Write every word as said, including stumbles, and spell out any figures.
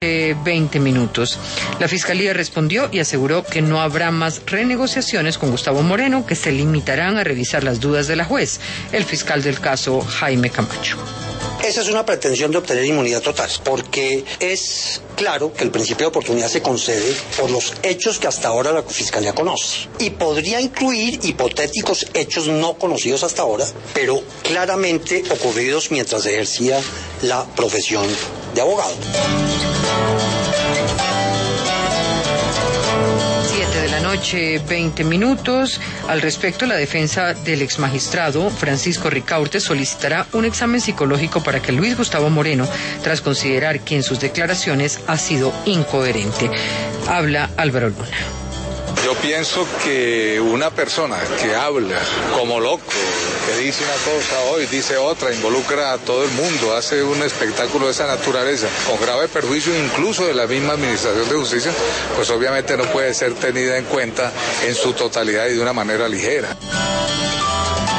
veinte minutos. La Fiscalía respondió y aseguró que no habrá más renegociaciones con Gustavo Moreno, que se limitarán a revisar las dudas de la juez, el fiscal del caso, Jaime Camacho. Esa es una pretensión de obtener inmunidad total, porque es claro que el principio de oportunidad se concede por los hechos que hasta ahora la Fiscalía conoce. Y podría incluir hipotéticos hechos no conocidos hasta ahora, pero claramente ocurridos mientras ejercía la profesión de abogado. De la noche, veinte minutos. Al respecto, la defensa del exmagistrado Francisco Ricaurte solicitará un examen psicológico para que Luis Gustavo Moreno, tras considerar que en sus declaraciones ha sido incoherente. Habla Álvaro Luna. Yo pienso que una persona que habla como loco, que dice una cosa hoy, dice otra, involucra a todo el mundo, hace un espectáculo de esa naturaleza, con grave perjuicio incluso de la misma Administración de Justicia, pues obviamente no puede ser tenida en cuenta en su totalidad y de una manera ligera.